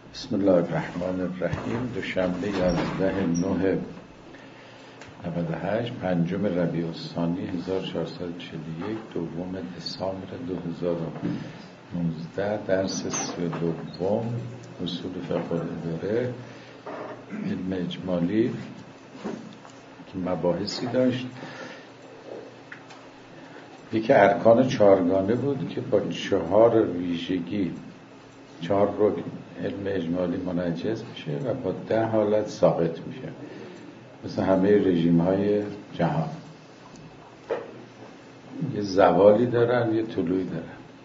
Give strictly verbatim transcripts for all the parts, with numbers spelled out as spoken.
بسم الله الرحمن الرحیم. دوشنبه یازده نه نود و هشت، پنجم ربیع الثانی هزار و چهارصد و چهل و یک، دوم دسامبر دو هزار و نوزده. درس سی و دوم، اصول فقه الاداره، علم اجمالی که مباحثی داشت. یکی ارکان چهارگانه بود که با چهار ویژگی، چهار رکن علم اجمالی منجز میشه و با ده حالت ساقط میشه، مثل همه رژیم های جهان. یه زوالی دارن، یه طلوعی دارن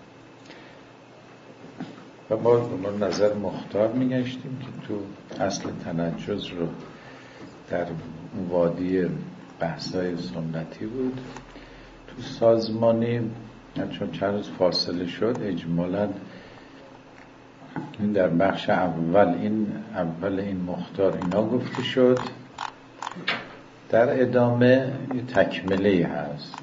و ما به نظر مختار میگشتیم که تو اصل تنجز رو در وادی بحثای سنتی بود. تو سازمانی چون چند روز فاصله شد، اجمالاً این در بخش اول این اول این مختار اینا گفته شد. در ادامه یه تکمله هست.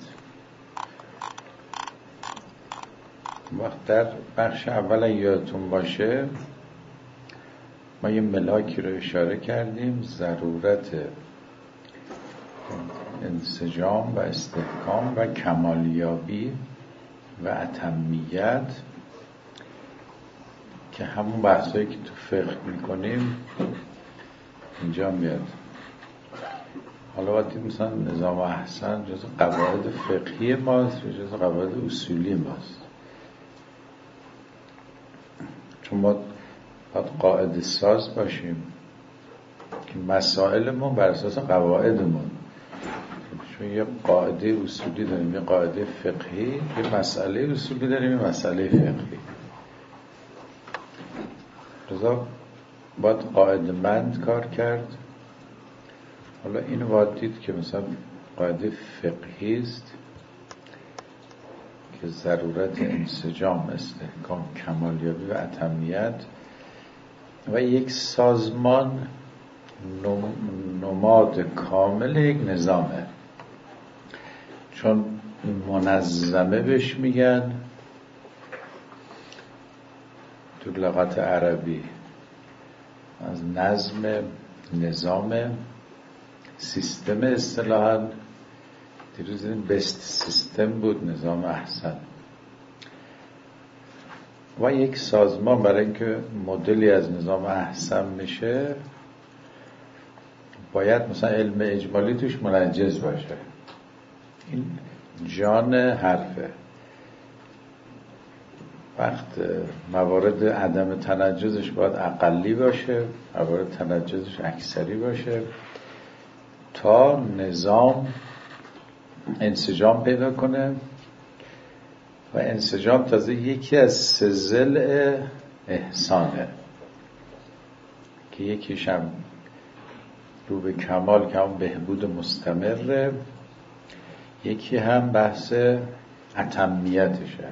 وقت در بخش اول یادتون باشه ما یه ملاکی رو اشاره کردیم، ضرورت انسجام و استحکام و کمالیابی و اتمیت، که همون بحثایی که تو فقه میکنیم اینجا میاد. حالا باید دید مثلا نظام احسن جز قواعد فقهی ماست و جز قواعد اصولی ماست، چون ما باید قاعده ساز باشیم که مسائلمون بر اساس قواعدمون، چون یه قاعده اصولی داریم، یه قاعده فقهی، یه مسئله اصولی داریم، یه مسئله فقهی. رضا باید قاعده مند کار کرد. حالا اینو باید دید که مثلا قاعده فقهی است که ضرورت انسجام، استحکام، کمالیابی و اتمیت و یک سازمان نماد کامل یک نظامه، چون منظمه بهش میگن تو لغت عربی. از نظم، نظام، سیستم اصطلاحاً دیروز این بست سیستم بود، نظام احسن. و یک سازمان برای اینکه مدلی از نظام احسن میشه باید مثلا علم اجمالی توش منجز باشه. این جان حرفه. وقت موارد عدم تنجزش باید اقلی باشه، موارد تنجزش اکثری باشه، تا نظام انسجام پیدا کنه. و انسجام تازه یکی از سه ضلع احسانه که یکیش هم رو به کمال که هم بهبود مستمره، یکی هم بحث اتمیتشه.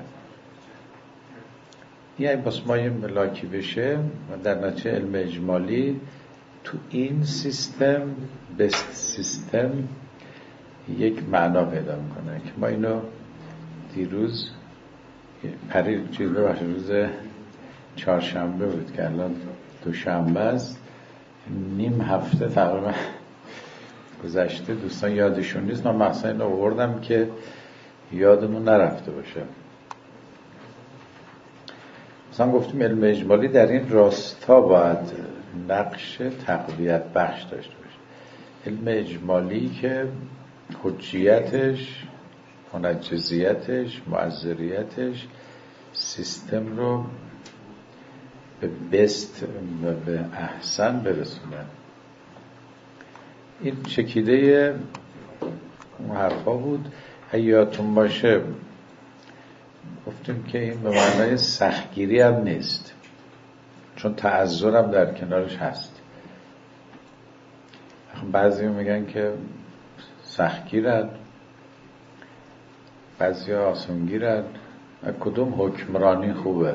یعنی بس ما یه ملاکی بشه و در نتیجه علم اجمالی تو این سیستم، بست سیستم، یک معنا پیدا میکنه که ما اینو دیروز پری چیز ببخشید روز چهارشنبه بود که الان دوشنبه است، نیم هفته تقریبا گذشته. دوستان یادشون نیست، من مثلا اینو آوردم که یادمون نرفته باشه. مثلا گفتیم علم اجمالی در این راستا باید نقش تقویت بخش داشته باشه. علم اجمالی که حجیتش، منجزیتش، مؤثریتش سیستم رو به بست و به احسن برسونه. این چکیده اون حرفا بود. یادتون باشه گفتیم که این به معنای سختگیری هم نیست، چون تعذر هم در کنارش هست. بعضی میگن که سختگیرن، بعضی آسونگیرن. کدوم حکمرانی خوبه،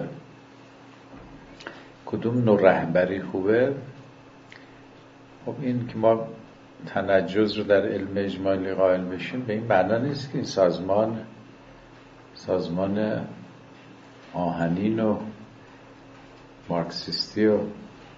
کدوم نوع رهبری خوبه؟ خب این که ما تنجز رو در علم اجمالی قائل بشیم به این معنا نیست که این سازمان سازمان آهنین و مارکسیستی و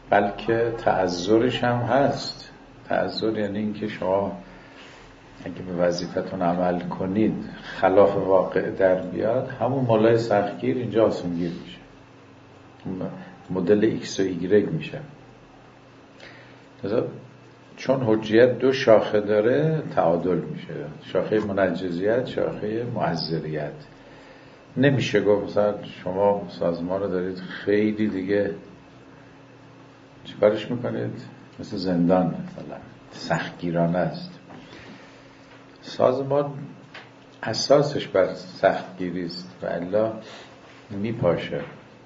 بلکه تعذرش هم هست. تعذر یعنی این که شما اگه به وظیفتون عمل کنید خلاف واقع در بیاد، همون مولای سختگیر اینجا آسونگیر میشه، مدل ایکس و ایگرگ میشه. چون حجیت دو شاخه داره تعادل میشه، شاخه منجزیت، شاخه معذریت. نمیشه گفت مثلا شما سازمان رو دارید خیلی دیگه چیکارش میکنید؟ مثل زندان مثلا سختگیرانه است. سازمان اساسش بر سختگیری است و الا میپاشه.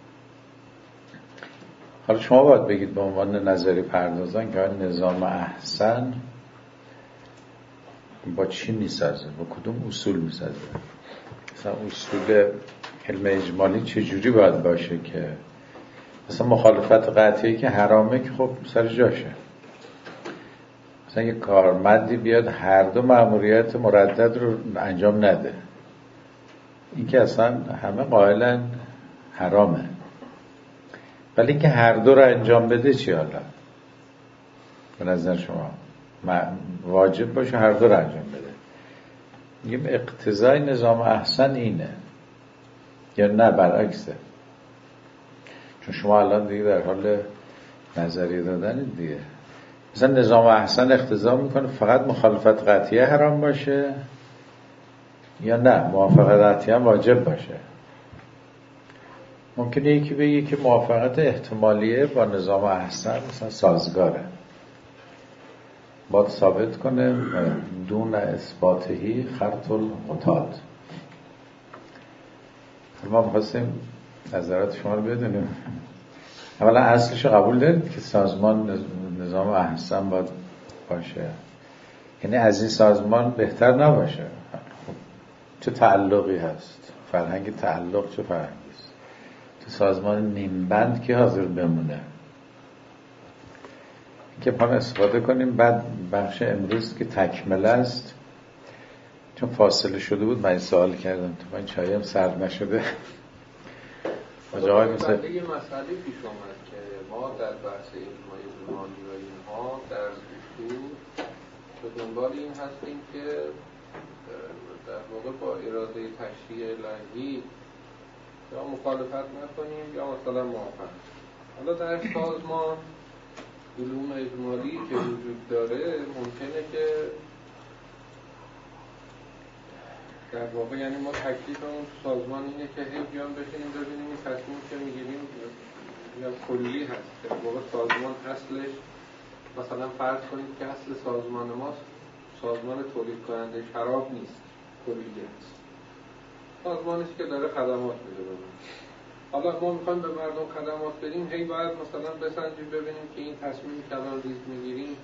حالا شما باید بگید به عنوان نظری پردازان که نظام احسن با چی میسازه، با کدوم اصول میسازه؟ مثلا اصول علم اجمالی چجوری باید باشه که مثلا مخالفت قطعی که حرامه که خب سر جاشه. مثلا یه کارمندی بیاد هر دو مأموریت مردد رو انجام نده، این که اصلا همه قائلن حرامه، ولی که هر دو رو انجام بده چی حالا؟ به نظر شما واجب باشه هر دو رو انجام بده؟ میگیم اقتضای نظام احسن اینه یا نه برعکسه؟ چون شما الان دیگه در حال نظریه دادن دیگه. مثلا نظام احسن اقتضا میکنه فقط مخالفت قطعیه حرام باشه یا نه موافقت قطعیه هم واجب باشه؟ ممکنه یکی بگه که موافقت احتمالیه با نظام احسن مثلا سازگاره، باید ثابت کنه دون اثباتهی خرط القطاد. ما می‌خواستیم نظرات شما رو بدونیم. اولا اصلش قبول دارید که سازمان نظام احسن باید باشه، یعنی از این سازمان بهتر نباشه؟ خب چه تعلقی هست؟ فرهنگ تعلق چه فرهنگی است؟ تو سازمان نیمبند که حاضر بمونه که ما استفاده کنیم. بعد بخش امروز که تکمله است، چون فاصله شده بود من این سوال کردم تو این چایی هم سرد نشده. آقای مثل یه مسئله پیش آمد که ما در بحث اجماعی زمانی و اینها در اصول به دنبال این هستیم که در واقع با اراده تشریع الهی یا مخالفت نکنیم یا مثلا موافق. حالا در سازمان علوم اجمالی که وجود داره ممکنه که در واقع یعنی ما تکلیفمون تو سازمان اینه که هی بیان بشینیم ببینیم این تصمیم که میگیریم یا کلی هست. در واقع سازمان اصلش مثلا فرض کنید که اصل سازمان ما سازمان تولید کننده شراب نیست، کلیه است، سازمانی که داره خدمات میده به ما. حالا ما میخوایم به مردم خدمات بدیم، هی باید مثلا بسنجیم ببینیم که این تصمیمی که الان ریز میگیریم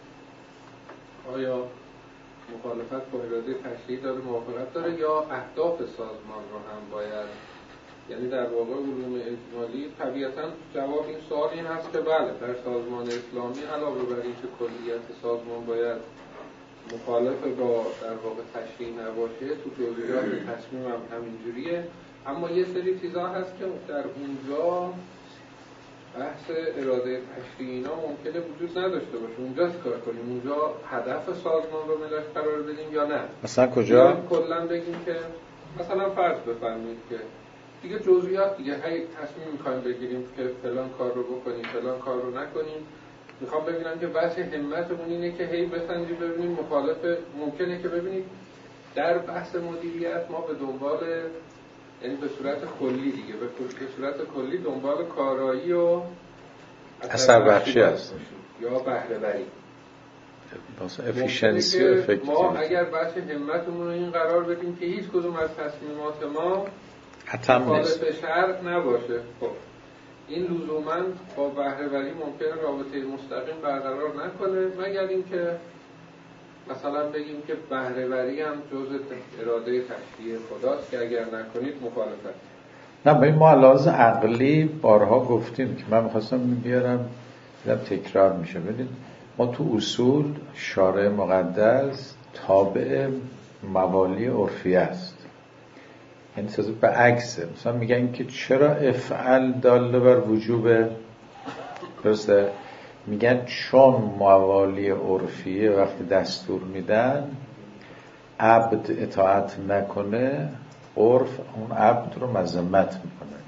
آیا مخالفت با اراده تشریعی داره، موافقت داره، یا اهداف سازمان رو هم باید، یعنی در واقع علوم اجمالی طبیعتاً جواب این سوال این هست که بله در سازمان اسلامی علاوه بر اینکه کلیت سازمان باید مخالف با در واقع تشریع نباشه، تو جزئیات تصمیم هم همینجوریه، اما یه سری چیزا هست که در اونجا بحث اراده تشریعی اینا ممکنه وجود نداشته باشه. اونجا چیکار کنیم؟ اونجا هدف سازمان رو ملاش قرار بدیم یا نه؟ مثلا کجا؟ کلا بگیم که مثلا فرض بفرمایید که دیگه جزئیات دیگه هی تصمیم می‌خوایم بگیریم که فلان کار رو بکنیم فلان کار رو نکنیم. میخوام ببینم که بحث همتمون اینه که هی بسنجیم ببینیم مخالف. ممکنه که ببینید در بحث مدیریت ما به دنبال، یعنی به صورت کلی دیگه به صورت کلی دنبال کارایی و اثر بخشی هست یا بهره وری، واسه افیشنسی و افکتیویتی. ما اگر بحث همتمون رو این قرار بدیم که هیچ کدوم از تصمیمات ما مخالف شرع نباشه، خب این لزوماً با بهره وری ممکنه رابطه مستقیم برقرار نکنه، مگر اینکه مثلا بگیم که بهره وری هم جزء اراده تشریع خداست که اگر نکنید مخالفت. نه به این ما لحاظ عقلی بارها گفتیم که من میخواستم بیارم دیدم تکرار میشه. ببینید ما تو اصول شارع مقدس تابع موالی عرفیه است، یعنی تازه به عکسه. مثلا میگن که چرا افعل داله بر وجوب، درسته؟ میگن چون موالی عرفیه وقتی دستور میدن عبد اطاعت نکنه، عرف اون عبد رو مذمت میکنه.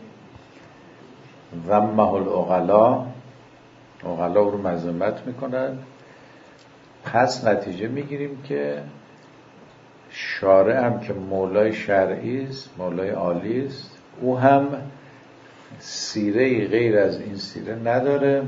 ذمه العقلا، عقلا رو مذمت میکنن. پس نتیجه میگیریم که شارع هم که مولای شرعی است، مولای عالی است، او هم سیره غیر از این سیره نداره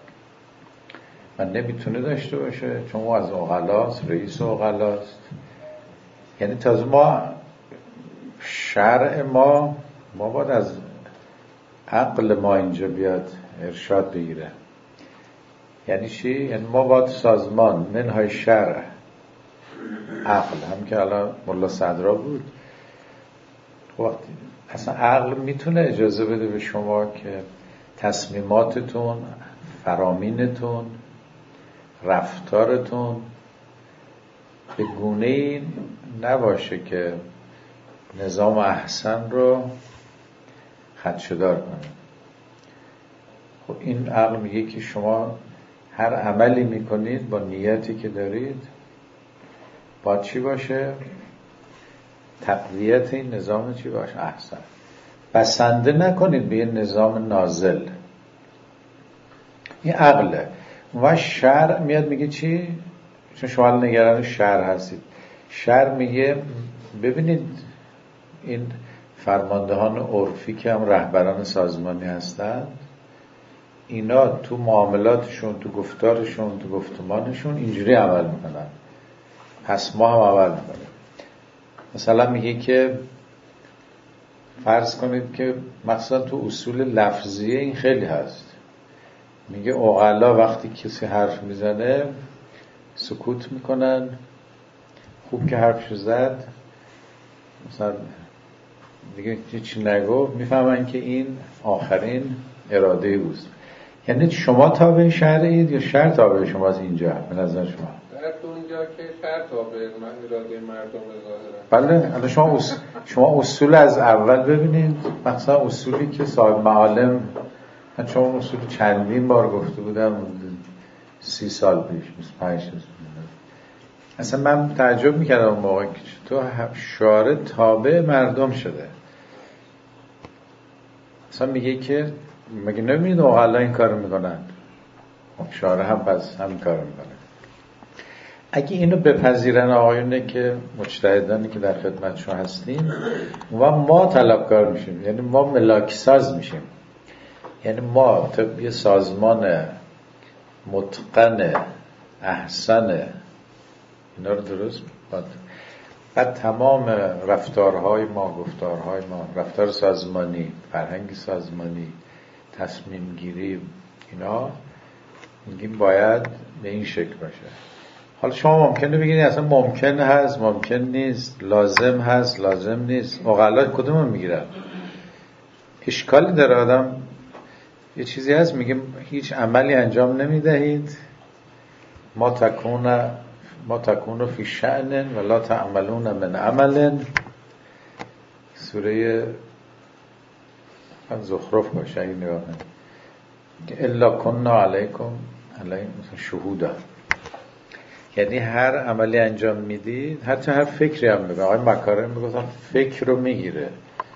و نمیتونه داشته باشه، چون او از عقلاست، رئیس عقلاست. یعنی تازه ما شرع ما ما باید از عقل ما اینجا بیاد ارشاد بگیره. یعنی چی؟ یعنی ما باید سازمان منهای شرع عقل، هم که الان ملا صدرا بود، وقتی اصلا عقل میتونه اجازه بده به شما که تصمیماتتون، فرامینتون، رفتارتون به گونه‌ای نباشه که نظام احسن رو خدشه‌دار کنه. خب این عقل میگه که شما هر عملی میکنید با نیتی که دارید باید چی باشه؟ تقویت این نظام چی باشه؟ احسن. بسنده نکنید به یه نظام نازل. این عقله. و شرع میاد میگه چی؟ چون شما نگران شرع هستید. شرع میگه ببینید این فرماندهان عرفی که هم رهبران سازمانی هستند، اینا تو معاملاتشون، تو گفتارشون، تو گفتمانشون اینجوری عمل میکنن، پس ما هم عمل میکنیم. مثلا میگه که فرض کنید که مثلا تو اصول لفظیه این خیلی هست، میگه عقلا وقتی کسی حرف میزنه سکوت میکنن، خوب که حرفشو زد مثلا دیگه چی نگو، میفهمن که این آخرین اراده اوست. یعنی شما تابع شرعید یا شرع تابع شماست اینجا به نظر شما؟ در اونجا که شرع تابع اراده مردم ظاهرا. بله. الان شما اصول شما اصول از اول ببینید، مثلا اصولی که صاحب معالم، من چون اصول چندین بار گفته بودم سی سال پیش، بیست و پنج سال اصلا من تعجب میکردم اون موقع که تو شارع تابع مردم شده. اصلا میگه که مگه نمیدید اقلا این کار میکنن، شارع هم پس هم کار میکنن. اگه اینو بپذیرن آقایونه که مجتهدانی که در خدمتشون هستیم و ما طلبکار میشیم، یعنی ما ملاکساز میشیم، یعنی ما طب یه سازمان متقن احسن اینا رو درست بعد, بعد تمام رفتارهای ما، گفتارهای ما، رفتار سازمانی، فرهنگ سازمانی، تصمیم گیری، اینا میگیم باید به این شکل باشه. حالا شما ممکنه بگید اصلا ممکن هست، ممکن نیست، لازم هست، لازم نیست. عقلا کدوم رو میگیرن؟ اشکالی داره آدم یه چیزی هست میگه هیچ عملی انجام نمیدهید ما تکون ما تکون فی شأن ولا تعملون من عمل، سوره زخرف باشه اگه نگاه کنید که الا کنا علیکم علیکم شهودا، یعنی هر عملی انجام میدید، حتی هر فکری هم میگه. آقای مکارم میگفتن فکر رو میگیره،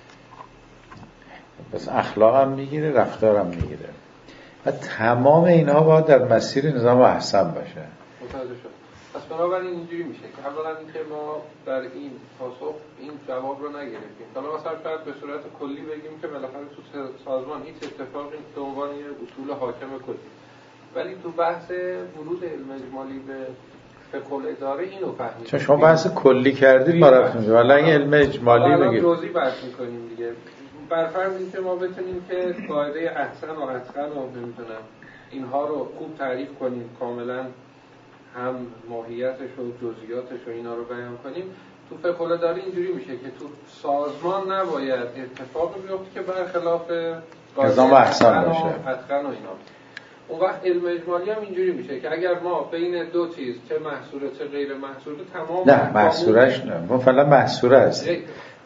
بس اخلاق هم میگیره، رفتار هم میگیره و تمام اینها باید در مسیر نظام احسن باشه. متوجه شد. پس بنابراین اینجوری میشه که اولا اینکه ما در این پاسخ این جواب رو نگرفتیم. حالا مثلا شاید به صورت کلی بگیم که بالاخره تو سازمان هیچ اتفاقی به عنوان اصول حاکم کلی، ولی تو بحث ورود علم اجمالی به فقه الاداره اینو فهمید. چون شما بحث کلی کردید ما رفتیم ولی این علم اجمالی بگید. الان روزی بحث می‌کنیم دیگه. بر فرض اینکه ما بتونیم که قاعده احسن و اتقن رو نمی‌دونم اینها رو خوب تعریف کنیم، کاملا هم ماهیتش و جزئیاتش و اینا رو بیان کنیم، تو فقه الاداره اینجوری میشه که تو سازمان نباید اتفاقی بیفته که برخلاف نظام احسن باشه، اتقن و اینا. اون وقت علم اجمالی هم اینجوری میشه که اگر ما بین دو چیز چه محصوره چه غیر محصوره تمام نه محصورش نه، ما فعلا محصوره هستیم.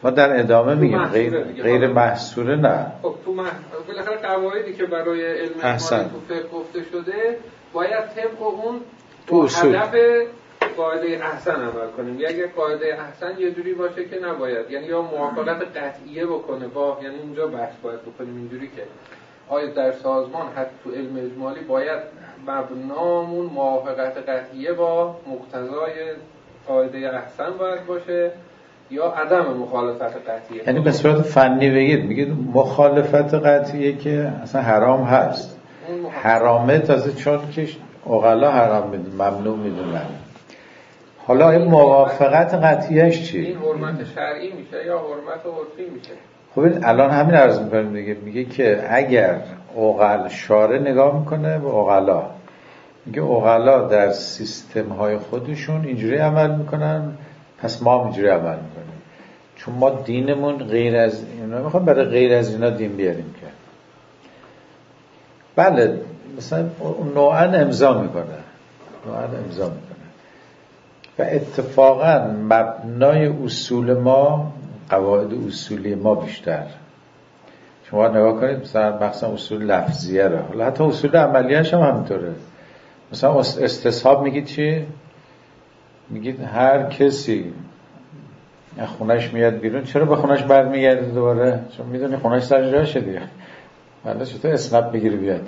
ما در ادامه میگیم غیر غیر محصوره نه. خب تو مح... بالاخره قواعدی که برای علم اجمالی تو فقه گفته شده باید طبق اون تو هدف قاعده احسن عمل کنیم. یا اگه قاعده احسن یه جوری باشه که نباید، یعنی یا موافقت قطعیه بکنه با، یعنی اینجا بحث باید بکنیم اینجوری که آیا در سازمان حتی تو علم اجمالی باید مبنامون موافقت قطعیه با مقتضای قاعده احسن باید باشه یا عدم مخالفت قطعیه. یعنی به صورت فنی بگید میگید مخالفت قطعیه که اصلا حرام هست، حرامه تازه چون که عقلا حرام میدونن ممنوع میدونن. حالا این موافقت قطعیش چی؟ این حرمت شرعی میشه یا حرمت عرفی میشه؟ خب این الان همین عرض میکنیم دیگه. میگه که اگر عقل شارع نگاه میکنه به عقلا، میگه عقلا در سیستم های خودشون اینجوری عمل میکنن، پس ما هم اینجوری عمل میکنیم، چون ما دینمون غیر از اینا میخوام برای غیر از اینا دین بیاریم که بله مثلا نوعا امضا میکنه نوعا امضا میکنه و اتفاقا مبنای اصول ما قواعد اصولی ما بیشتر. شما نگاه کنید مثلا بحث اصول لفظیه رو، حالا حتی اصول عملیه‌اش هم همینطوره. مثلا استصحاب میگید چی؟ میگید هر کسی از خونش میاد بیرون، چرا به خونش برمیگرده دوباره؟ چون میدونی خونش سر جاشه دیگه. بنده چطور اسنپ بگیری بیاد؟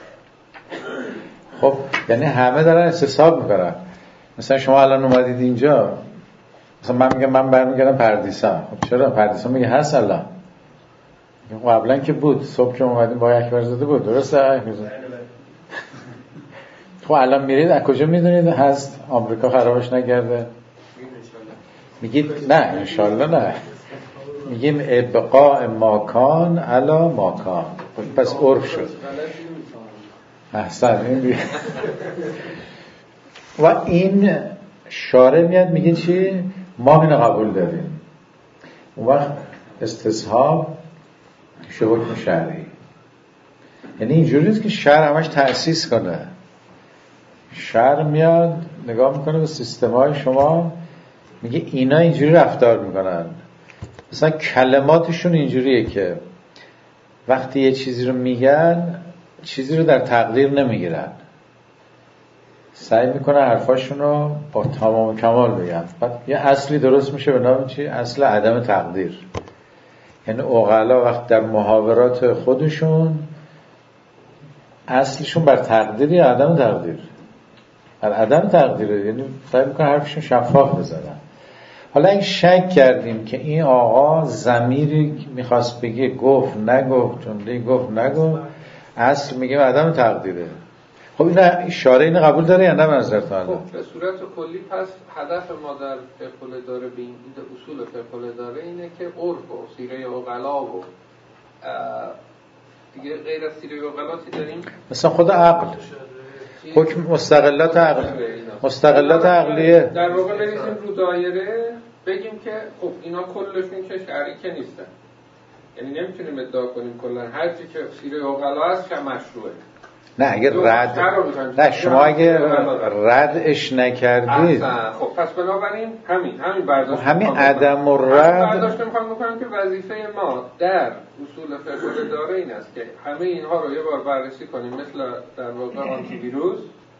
خب یعنی همه دارن استصحاب میکنن. مثلا شما الان اومدید اینجا، مثلا من میگم من برمیگردم پردیسم. خب چرا؟ پردیسم میگه هست الان. قبلا که بود، صبح که اومدیم با اکبر زاده بود، درسته اکبر زاده؟ خب الان میرید از کجا میدونید هست؟ آمریکا خرابش نکرده؟ میگید نه انشالله نه، میگیم ابقاء ماکان علا ماکان، پس عرف شد. احسن. این و این شارع میاد میگه چی؟ ما اینو قبول داریم. اون وقت استصحاب میشه حکم شرعی. یعنی اینجوری نیست که شرع همش تأسیس کنه. شرع میاد نگاه میکنه به سیستم‌های شما، میگه اینا اینجوری رفتار میکنن. مثلا کلماتشون اینجوریه که وقتی یه چیزی رو میگن چیزی رو در تقدیر نمیگیرن، سعی میکنه حرفاشون رو با تمام کمال بگن. بعد یه اصلی درست میشه به نام چی؟ اصل عدم تقدیر. یعنی عقلا وقت در محاورات خودشون اصلشون بر تقدیر یا عدم تقدیر؟ بر عدم تقدیره. یعنی سعی میکنه حرفشون شفاف بزنن. حالا این شک کردیم که این آقا ضمیری میخواست بگه گفت نگفت، جمله گفت نگفت، اصل میگه عدم تقدیره. خب این اشاره اینو قبول داره یا نه به نظرتون؟ خب به صورت کلی پس هدف ما در فقه الاداره به این اصول فقه الاداره اینه که عرف و سیره عقلا و دیگه غیر از سیره عقلاتی داریم، مثلا خود عقل، حکم مستقلات عقل، مستقلات عقلیه در واقع بریزیم رو دایره، بگیم که خب اینا کلشون که شرعی که نیستن. یعنی نمیتونیم ادعا کنیم کلا هر چی که سیره عقلا هست که مشروعه. نه اگر رد نه شما اگر ردش نکردید، خب پس بنابراین همین همین برداشت همین عدم و رد برداشت میخوام بکنم که وظیفه ما در اصول فقه الاداره این است که همه اینها رو یه بار بررسی کنیم، مثل در واقع آنتی ویروس،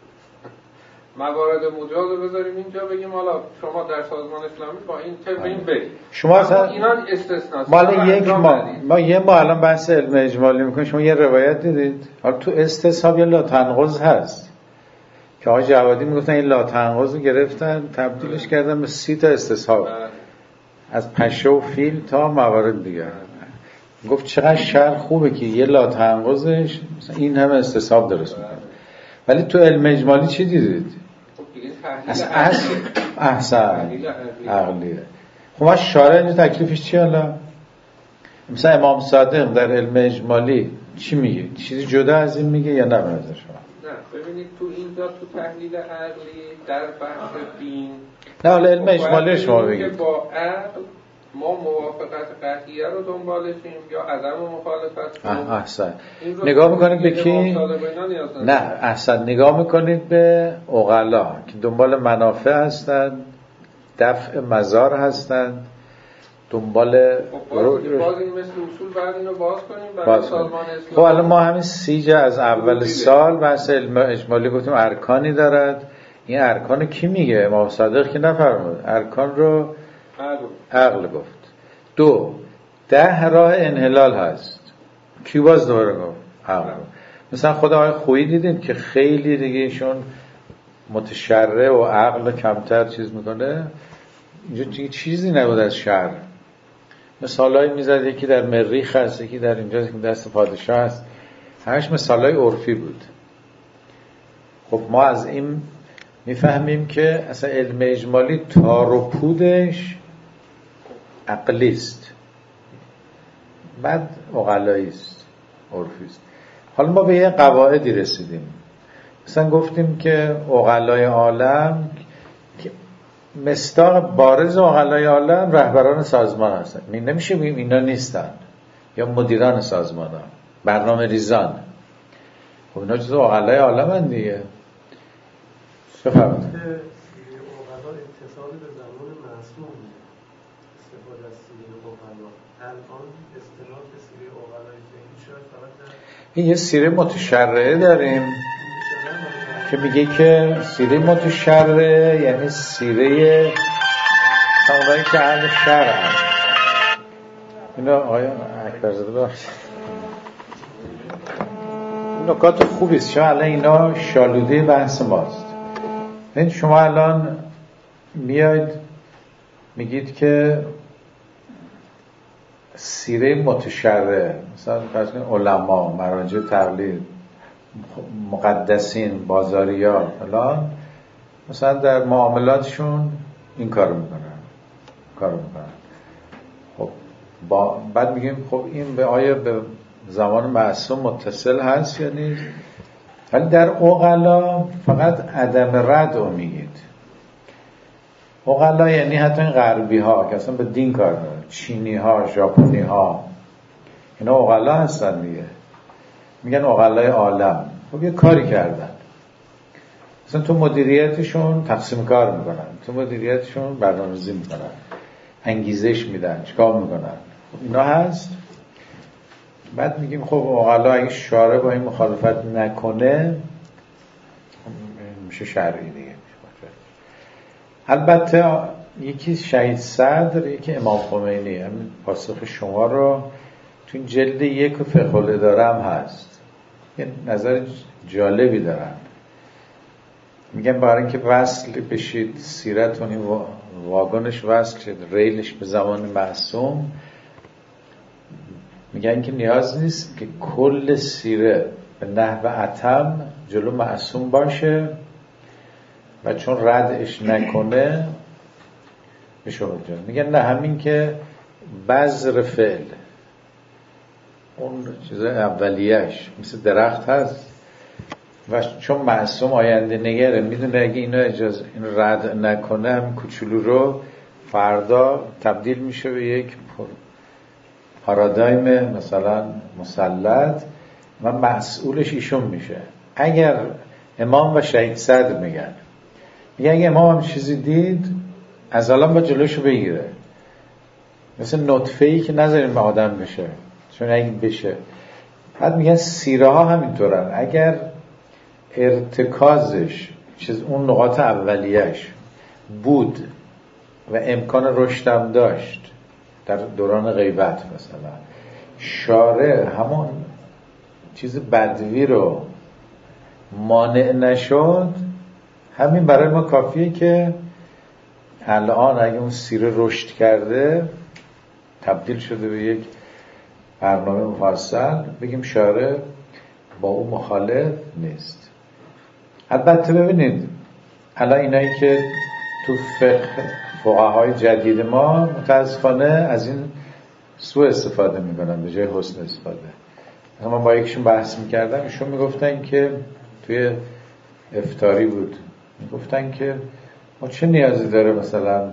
موارد مجاز رو بذاریم اینجا، بگیم حالا شما در سازمان اسلامی با این طبق این برید. شما اصلا اینا استثناست. مال یک ما ما یه ما الان بحث علم اجمالی میکنیم. شما یه روایت دیدید؟ حالا تو استصحاب یا لا تنقض هست که آقای جوادی میگفتن این لا تنقض رو گرفتن تبدیلش کردن به سی تا استصحاب، از پشه و فیل تا موارد دیگه. گفت چقدر شرع خوبه که یه لا تنقضش مثلا این همه استصحاب درست میکنه. ولی تو علم اجمالی چی دیدید؟ از اصل احسن عقلیه. خب ما شارع اینجا تکلیفش چیه؟ حالا مثلا امام صادق در علم اجمالی چی میگه؟ چیزی جدا از این میگه یا نه به نظر شما؟ نه ببینید تو اینجا تو تحلیل عقلی در بحث دین، نه حالا علم اجمالی شما بگید با عقل ما موافقت قطعیه رو دنبالشیم یا عدم مخالفت. آه احسن. نگاه میکنید به کی؟ نه احسن. نگاه میکنید به عقلا که دنبال منافع هستند، دفع مضار هستند، دنبال خب باز, باز این مثل اصول بعد اینو باز کنیم برای باز سازمان اسلامی. خب الان ما همین سیجا از اول سال بحث علم اجمالی گفتیم ارکانی دارد. این ارکان کی میگه؟ امام صادق که نفرمود. ارکان رو عقل گفت. دو ده راه انحلال هست. کی باز دوباره گفت؟ عقل. مثلا خدا آقای خویی دیدیم که خیلی دیگه ایشون متشرع و عقل کمتر چیز میکنه. اینجا چیزی نبود از شر. مثالایی میزد، یکی در مریخ هست، یکی در اینجا که دست پادشاه هست، همش مثالای عرفی بود. خب ما از این میفهمیم که اصلا علم اجمالی تار و پودش عقلیست، بعد عقلاییست، عرفیست. حالا ما به یه قواعدی رسیدیم. مثلا گفتیم که عقلای عالم، مصداق بارز عقلای عالم رهبران سازمان هستن. نمیشه بگیم اینا نیستن، یا مدیران سازمان ها، برنامه ریزان. خب اینا جزو عقلای عالم هستن دیگه. بفرمایید. عقلا اتصال به زمان معصوم استفاده از سیره عقلا. الان اصطلاح به سیره عقلای ذهنی شاید فقط این یه سیره متشرعه داریم که میگه که سیره متشرعه یعنی سیره اونایی که اهل شرع هست. اینا آقایان اکبرزاده بخشید، این نکات خوبیست. شما الان اینا شالوده بحث ماست. این شما الان میاید میگید که سیره متشرعه، مثلا مثلا علما، مراجع تقلید، مقدسین، بازاریا فلان، مثلا در معاملاتشون این کارو میکنن کارو میکنن. خب با بعد میگیم خب این به آیا به زمان معصوم متصل هست یا نیست؟ ولی در عقلا فقط عدم رد رو میگید. عقلا یعنی حتی این غربی ها که اصلا به دین کار ندارن، چینی ها، ژاپنی ها، اینا عقلا هستن دیگه. میگن عقلای عالم. خب یه کاری کردن، مثلا تو مدیریتشون تقسیم کار میکنن، تو مدیریتشون برنامه‌ریزی میکنن، انگیزش میدن، چیکار میکنن. خب اینا هست. بعد میگیم خب عقلا اگه شارع با این مخالفت نکنه میشه شرعی دیگه. البته یکی شهید صدر، یکی امام خمینی، همین پاسخ شما رو تو این جلد یک فقه الاداره هم هست. یه نظر جالبی دارن. میگن برای اینکه وصل بشید سیرتون، این واگنش وصل شد، ریلش به زمان معصوم، میگن که نیاز نیست که کل سیره به نحو اتم جلو معصوم باشه و چون ردش نکنه بشه حجت. میگن نه، همین که بذر فعل، اون چیزای اولیه‌اش مثل درخت هست و چون معصوم آینده نگره، میدونه اگه اینا اجازه این رد نکنه همین کوچولو رو فردا تبدیل میشه به یک پارادایم مثلا مسلط و مسئولش ایشون میشه. اگر امام و شهید صدر میگن میگن اگه امام هم چیزی دید از الان با جلوشو بگیره، مثل نطفه‌ای که نذاریم به آدم بشه، چون اگه بشه. بعد میگن سیره ها همینطورن، اگر ارتکازش چیز اون نقاط اولیه‌اش بود و امکان رشدم داشت در دوران غیبت، مثلا شارع همون چیز بدوی رو مانع نشد، همین برای ما کافیه که الان اگه اون سیره رشد کرده تبدیل شده به یک برنامه مفصل، بگیم شارع با اون مخالف نیست. البته ببینید الان اینایی که تو فقه فقهای جدید ما متاسفانه از این سوء استفاده میکنن به جای حسن استفاده. من با یکشون بحث میکردم، ایشون میگفتن که توی افطاری بود، میگفتن که ما چه نیازی داره مثلا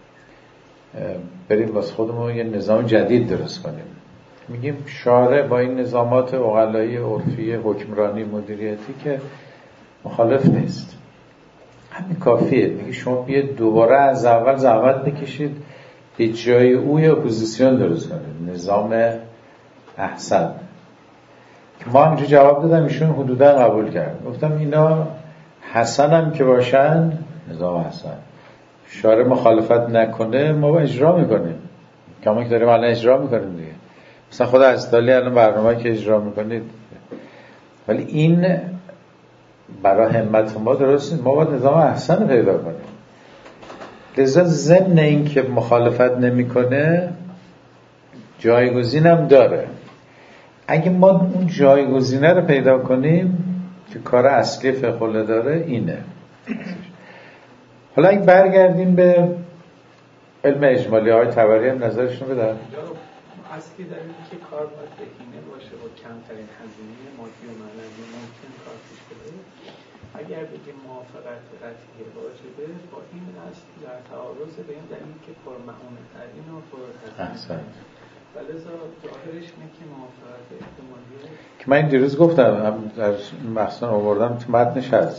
بریم واسه خودمون یه نظام جدید درست کنیم. میگیم شارع با این نظامات عقلایی عرفی حکمرانی مدیریتی که مخالف نیست، همین کافیه. میگه شما بیاید دوباره از اول زحمت بکشید به جای او یا اپوزیسیون درست کنید، نظام احسن. ما همینجا جواب دادم، ایشون حدودا قبول کرد. گفتم اینا حسن هم که باشن نظام حسن، شارع مخالفت نکنه ما با اجرا میکنیم، کما که داریم الان اجرا میکنیم دیگه. مثلا خود استالی الان برنامه که اجرا میکنید، ولی این برای همت ما درست نیست. ما باید نظام احسن پیدا کنیم. لذا ضمن این که مخالفت نمیکنه جایگزین هم داره. اگه ما اون جایگزینه رو پیدا کنیم که کار اصلی فقه داره اینه. حالا اگه برگردیم به علم اجمالی، های طبری هم نظرشون بدن. اصلی در اینه که کار باید بهینه باشه با کمترین هزینه مادی و معنوی ممکن کار پیش بره. اگر بگیم موافقت قطعی واجبه، با این اصل در تعارض به این دلیل که پرمعونه ترین و پرهزینه، ولذا ظاهرش اینه که موافقت احتمالیه که من این دیروز گفتم، هم در مخصوصا آوردم تو متنش هست.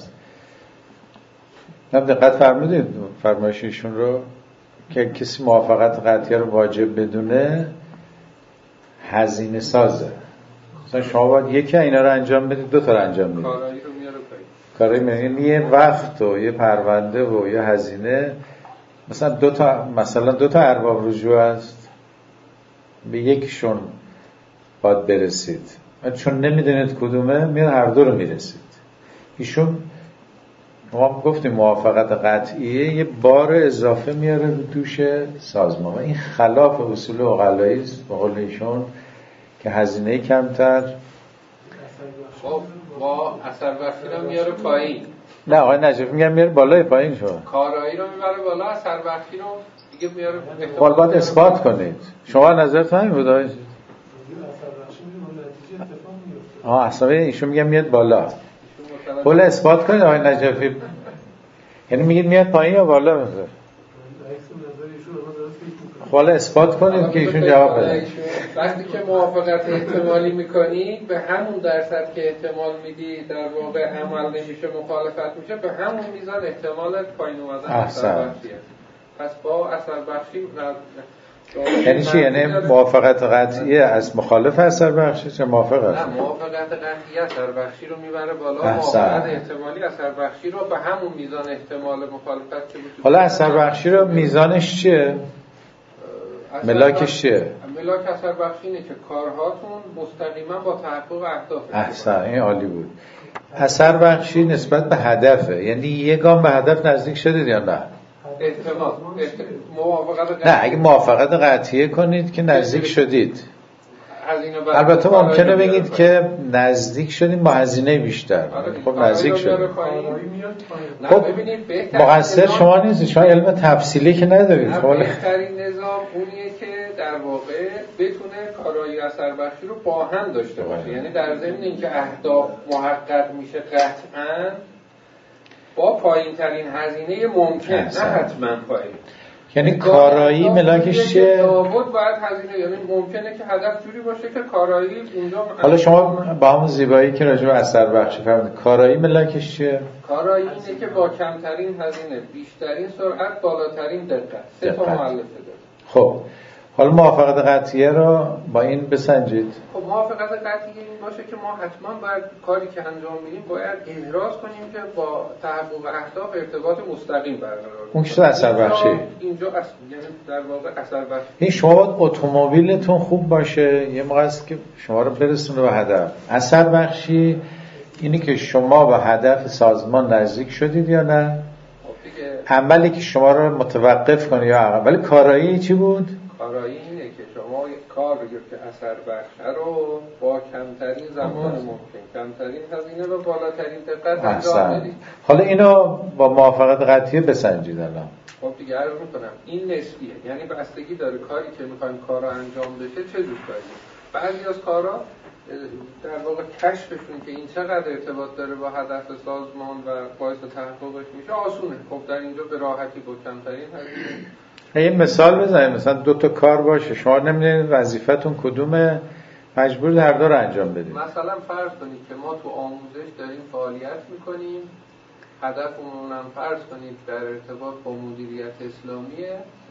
هم دقت فرمودید فرمایش ایشون رو که کسی موافقت قطعیه رو واجب بدونه هزینه سازه. مثلا شما باید یکی اینا رو انجام بدید، دو تا رو انجام بدید. کارایی رو میاره پایین. کارایی میاره یه وقت و یه پرونده و یه هزینه. مثلا دو تا مثلا دو تا ارباب رجوع است، به یکیشون باید برسید، چون نمیدونید کدومه میاد هر دو رو میرسید. ایشون ما گفتیم موافقت قطعیه یه بار اضافه میاره رو دوش سازمان و این خلاف اصول عقلایی است به قول ایشون که هزینه کمتر با با اثر بخشی رو میاره پایین. نه آقای نجفی میگم میاره بالای پایین شو کارایی رو میبره بالا، اثر بخشی رو دیگه میاره بالا. باید اثبات کنید. شما نظرت همین بود آقای آه اصلا ایشون میگم میاد بالا. بالا اثبات کنید آقای نجفی. یعنی میگید میاد پایین یا بالا مثلا؟ حالا اثبات کنید که ایشون جواب بده. وقتی که موافقت احتمالی میکنی به همون درصد که احتمال میدی در واقع عمل نمیشه، مخالفت میشه، به همون میزان احتمال پایین اومدن اثر بخشیه. پس با اثر بخشی یعنی چی؟ یعنی موافقت قطعیه از مخالف اثر بخشی چه موافق است؟ نه، موافقت قطعیه اثر بخشی رو میبره بالا، موافقت احتمالی اثر بخشی رو به همون میزان احتمال مخالفت که بود. حالا اثر بخشی رو میزانش چیه؟ ملاکش چیه؟ ملاک اثر بخشی اینه که کارهاتون مستقیما با تحقق اهداف. احسن، این عالی بود. اثر بخشی نسبت به هدفه، یعنی یه گام به هدف نزدیک شدید یا نه؟ احتمال موافقت نه اگه موافقت قطعیه کنید که نزدیک شدید. البته ممکنه بگید که نزدیک شدیم با هزینه بیشتر. خب نزدیک شدیم. خب مقصر شما نیست، شما علم تفصیلی که ندارید. خب بهترین نظام اونیه که در واقع بتونه کارایی اثر بخشی رو با هم داشته باشه. یعنی در ضمن اینکه اهداف محقق میشه قطعاً با پایین ترین هزینه ممکن، نه حتما پایین. یعنی کارایی ملاکش چیه؟ لابد باید هزینه، یعنی ممکنه که هدف جوری باشه که کارایی اونجا. حالا شما با همون زیبایی که راجع به اثر بخشی فرمودید، کارایی ملاکش چیه؟ کارایی اینه که با کمترین هزینه، بیشترین سرعت، بالاترین دقت. سه تا مؤلفه داره. خب حالا موافقت قطعیه رو با این بسنجید. خب موافقت قطعیه این باشه که ما حتما باید کاری که انجام میدیم باید احراز کنیم که با تحقق اهداف ارتباط مستقیم برقرار کنیم. اون چیز اثر بخشی. اینجا اصل یعنی در واقع اثر بخشی. این شما باید اتومبیلتون خوب باشه، یه موقع است که شما رو برسونه به هدف. اثر بخشی اینی که شما به هدف سازمان نزدیک شدید یا نه؟ خب دیگه عملی که شما رو متوقف کنه یا عقب. ولی کارایی چی بود؟ کارایی اینه که شما یک کار رو که اثر بخش رو با کمترین زمان ممکن، کمترین هزینه و بالاترین دقت انجام بدید. حالا اینو با موافقت قطعیه بسنجید الان. خب دیگه عرض میکنم این نسبیه، یعنی بستگی داره کاری که میخوایم کارا انجام بشه چه جور کاریه. بعضی از کارا در واقع کشفشون که این چقدر ارتباط داره با هدف سازمان و باعث تحققش میشه آسونه. خب در اینجا به راحتی با کمترین هزینه. یه مثال بزنید، مثلا دو تا کار باشه، شما نمیدونید وظیفتون کدومه، مجبور هر دو رو انجام بدید. مثلا فرض کنید که ما تو آموزش داریم فعالیت میکنیم، هدفمون هم فرض کنید در ارتباط با مدیریت اسلامیه،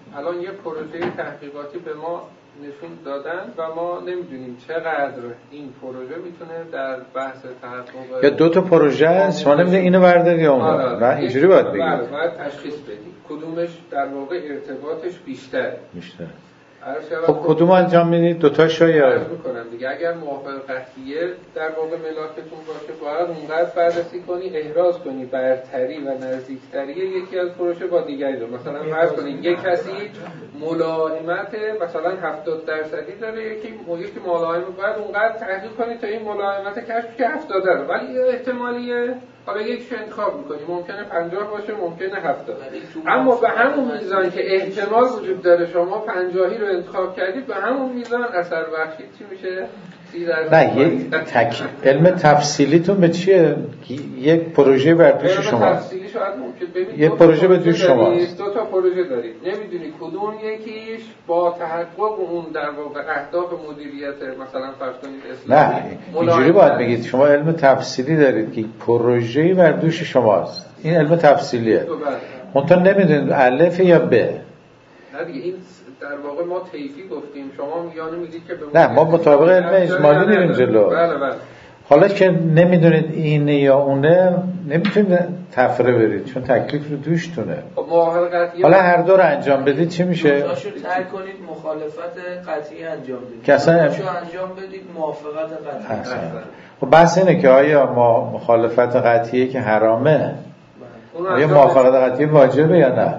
الان یه پروژه تحقیقاتی به ما نشون دادن و ما نمیدونیم چقدر این پروژه میتونه در بحث تحقق یا دو تا پروژه هست شما نمیدونید اینو برداری یا اون نه اینجوری باید بگید. بله باید تشخیص بدید کدومش در واقع ارتباطش بیشتره بیشتر. خب کدوم انجام میدید؟ دوتاشو یا عرض میکنم دیگه. اگر موافق قطعیه در واقع ملاکتون باشه باید اونقدر بررسی کنی احراز کنی برتری و نزدیکتری یکی از پروژه با دیگری رو. مثلا فرض کنید یک کسی ملائمت مثلا هفتاد درصدی داره یکی یکی ملائمت باید اونقدر تحقیق کنی تا این ملائمت کشف که هفتاد داره ولی احتمالیه حالا یکیشو انتخاب میکنی ممکنه پنجاه باشه ممکنه هفتاد اما به همون میزان که احتمال وجود داره شما پنجاهی رو انتخاب کردید به همون میزان اثر بخشی چی میشه؟ نه یک تک علم تفصیلیتون به چیه؟ یک پروژه بر دوش شما تفصیلی شاید ممکن ببینید یک پروژه به دوش شما دو تا پروژه دارید نمیدونی کدوم یکیش با تحقق اون در واقع اهداف مدیریت مثلا فرض کنید اسلامی نه اینجوری باید بگید شما علم تفصیلی دارید که پروژه‌ای بر دوش شماست این علم تفصیلیه منتها نمیدونید الف یا ب نه دیگه این در واقع ما طیفی گفتیم شما میگانه میدید که به نه ما مطابق علم اجمالی میریم جلو. بله بله حالا که نمیدونید اینه یا اونه نمیتونید تفره برید چون تکلیف رو دوشتونه. حالا هر دو رو انجام بدید چی میشه؟ دوتاشو ترک کنید مخالفت قطعی انجام بدید که اصلا دوتاشو انجام بدید موافقت قطعی اصلا. خب بحث اینه که آیا ما مخالفت قطعیه که حرامه آیا موافقت قطعی واجبه یا نه؟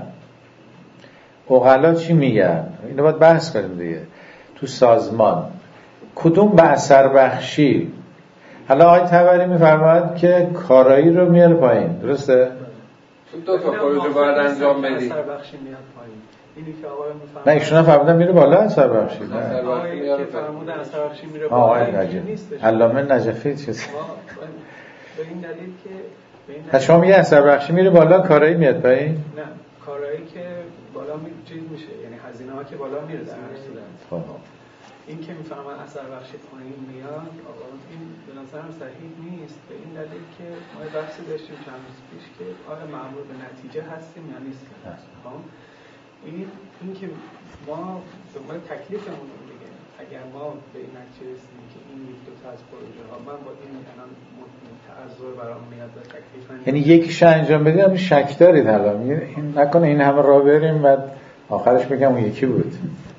عقلا چی میگن؟ اینو باید بحث کنیم دیگه. تو سازمان کدوم به اثر بخشی حالا آقای طبری میفرماید که کارایی رو میاره پایین درسته؟ دو تا پروژه باید انجام بدید اثر بخشی میاد پایین اینی که آقای نه ایشون فرمودن میره بالا اثر بخشی نه آقای که فرمودن اثر بخشی میره بالا آقای نجف علامه نجفی چیز به این دلیل که نه شما میگه اثر بخشی میره بالا کارایی میاد پایین؟ نه کارایی که بالا می چیز میشه یعنی هزینه ها که بالا میره در هر صورت این که میفهمن اثر بخشی پایین میاد آقا این به نظرم صحیح نیست به این دلیل که ما بحثی داشتیم چند روز پیش که آیا مأمور به نتیجه هستیم یا نیستیم خب این این که ما ما تکلیفمون رو میگه اگر ما به این نتیجه رسیدیم که این یک دو تا از پروژه ها من با این الان تعذر برام میاد و تکلیف یعنی یکیش انجام بدید همین شک دارید حالا این نکنه این همه راه بریم بعد آخرش بگم اون یکی بود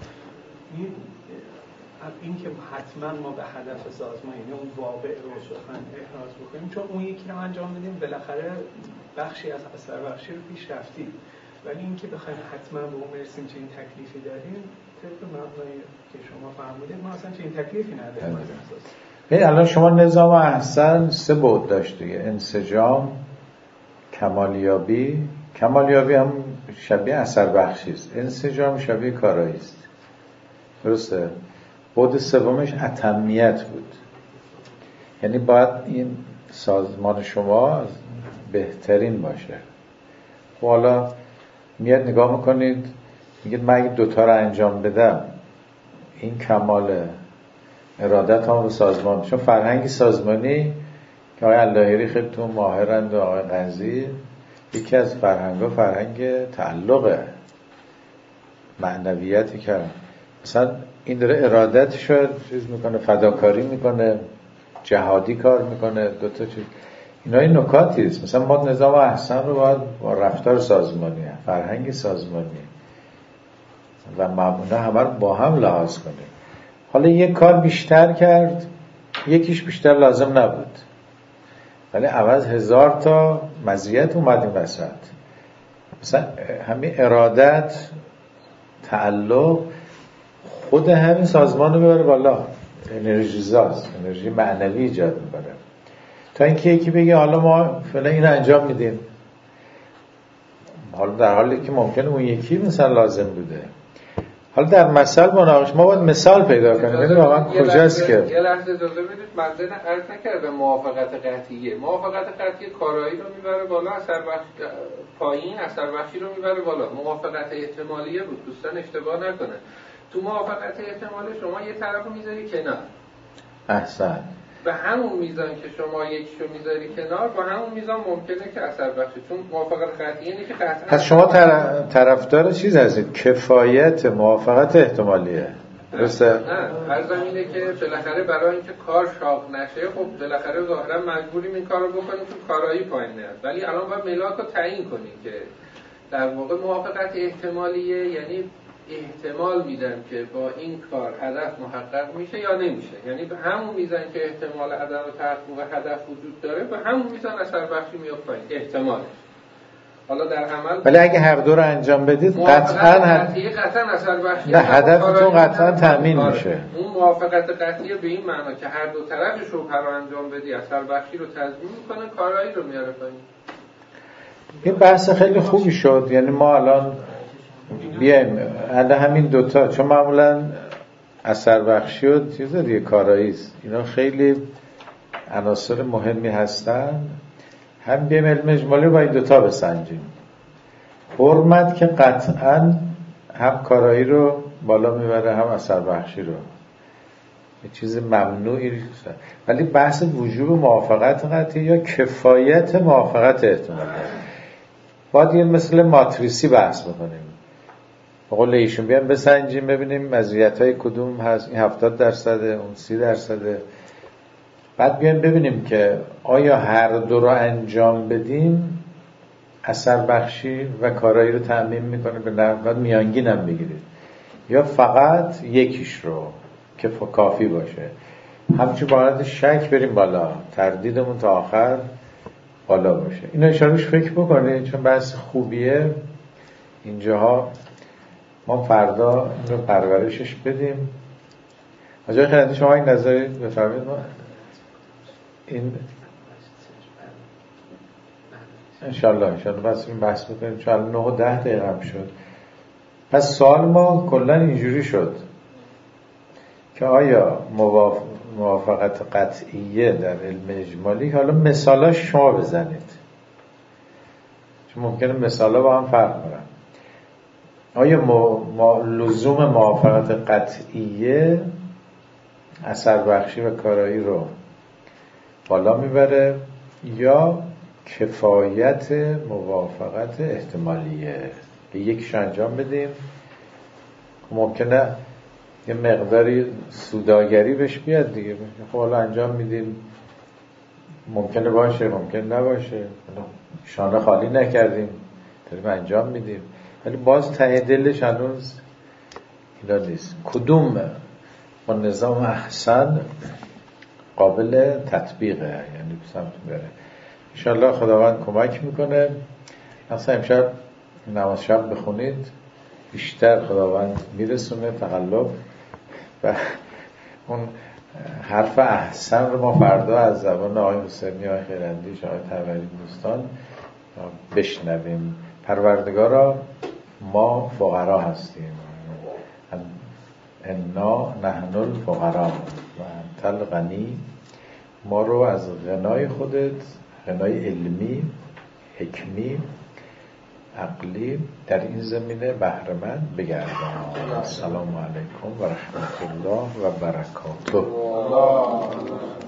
این که حتما ما به هدف سازمان یعنی اون واقع رو سخن احراز بکنیم چون اون یکی رو انجام بدیم بالاخره بخشی از اثر بخشی رو پیش رفتیم ولی این که بخوایم حتما به اون برسیم چه این تکلیفی داریم طبق مبنایی که شما فرمودید ما اصلا چه این تکلیفی نداریم از اساس. ببین الان شما نظام احسن سه بعد داشت دیگه انسجام کمالیابی کمالیابی هم شبیه اثر بخشی است انسجام شبیه کارایی است درسته بعد سومش اتمیت بود یعنی باید این سازمان شما بهترین باشه خب حالا میاد نگاه میکنید میگید من اگه دوتا رو انجام بدم این کمال ارادت هم رو سازمان چون فرهنگی سازمانی که آقای اللهیری خیلی تو ماهرند و آقای قنزی یکی از فرهنگا فرهنگ تعلقه معنویتی که مثلا این داره ارادتش رو چیز میکنه فداکاری میکنه جهادی کار میکنه دوتا چیز اینا این نکاتی است مثلا ما نظام احسن رو باید با رفتار سازمانی فرهنگ سازمانی و مبونه همه رو با هم لحاظ کنیم حالا یک کار بیشتر کرد یکیش بیشتر لازم نبود ولی عوض هزار تا مزیت اومد این وسط مثلا همین ارادت تعلق خود همین سازمان رو ببره بالا انرژی زاست انرژی معنوی ایجاد میکنه تا اینکه یکی بگه حالا ما فعلا این انجام میدیم حالا در حالی که ممکنه اون یکی مثلا لازم بوده حالا در مثال مناقشه ما باید مثال پیدا کنیم ببینیم واقعا کجاست که یه لحظه اجازه بدید من عرض نکردم موافقت قطعیه موافقت قطعی کارایی رو میبره بالا اثر بخش پایین اثر بخشی رو میبره بالا موافقت احتمالیه بود دوستان اشتباه نکنه تو موافقت احتمالی شما یه طرفو میذاری کنار احسن به همون میزان که شما یکیشو میذاری کنار با همون میزان ممکنه که اثر بخشه، چون موافقت قطعی اینه که قطعا. پس شما طرفدار چیز هستید؟ کفایت موافقت احتمالیه. درسته؟ نه، عرضم اینه که بالاخره برای اینکه کار شاق نشه خب بالاخره ظاهرا مجبوریم این کارو بکنیم چون کارایی پایین نیاد، ولی الان باید ملاک رو تعیین کنیم که در واقع موافقت احتمالیه، یعنی احتمال میدم که با این کار هدف محقق میشه یا نمیشه، یعنی به همون میزان که احتمال عدم تحقق هدف وجود داره به همون میزان اثر بخشی میاد پایین احتمالش. حالا در عمل ولی اگه هر دو رو انجام بدید قطعاً قطعی قطعاً اثر بخشی نه، هدفتون قطعاً تامین میشه. اون موافقت قطعی به این معنا که هر دو طرف شبهه رو انجام بدی اثر بخشی رو تضمین میکنه، کارایی رو میاره پایین. این بحث خیلی خوبی شد. یعنی ما الان بیایم الان همین دوتا، چون معمولا اثر بخشی و چیز دیگه کارایی است، اینا خیلی عناصر مهمی هستن، هم بیایم علم اجمالی رو با این دوتا بسنجیم. حرمت که قطعا هم کارایی رو بالا میبره هم اثر بخشی رو، یه چیز ممنوعی نیست. ولی بحث وجوب موافقت قطعی یا کفایت موافقت احتمالی باید یه مثل ماتریسی بحث بکنیم. به قول ایشون بیان بسنجیم ببینیم مزیت‌های کدوم هست، این هفتاد درصده اون سی درصده، بعد بیان ببینیم که آیا هر دو رو انجام بدیم اثر بخشی و کارایی رو تأمین میکنه، به بعد میانگین هم بگیرید، یا فقط یکیش رو که کافی باشه. همچون باید شک بریم بالا، تردیدمون تا آخر بالا باشه. اینو اشارهش فکر بکنید چون بحث خوبیه. اینجاها ما فردا این رو پرورشش بدیم. آجای خیلی شما این نظری بفرمید. ما این انشالله انشالله بس این بحث بکنیم چون الان نه و ده دقیقه هم شد. پس سوال ما کلن اینجوری شد که آیا موافقت قطعیه در علم اجمالی، حالا مثالاش شما بزنید چون ممکنه مثالا با هم فرق کنن. آیا ما لزوم موافقت قطعیه اثر بخشی و کارایی رو بالا میبره یا کفایت موافقت احتمالیه که یکیش انجام بدیم؟ ممکنه یه مقداری سوداگری بهش بیاد دیگه، خب حالا انجام میدیم، ممکنه باشه ممکنه نباشه، شانه خالی نکردیم داریم انجام میدیم، ولی باز ته دلش هنوز اینا نیست. کدوم با نظام احسن قابل تطبیقه، یعنی سمت بره. انشالله خداوند کمک میکنه. اصلا امشب نماز شب بخونید بیشتر خداوند میرسونه تقلب و اون حرف احسن رو ما فردا از زبان آقای حسینی، آقای خیراندیش، آقای طبری دوستان بشنویم. پروردگارا ما فقرا هستیم، انا نحن الفقرا و انت الغنی، ما رو از غنای خودت، غنای علمی، حکمی، عقلی در این زمینه بهره مند بگردان. السلام علیکم و رحمت الله و برکاته.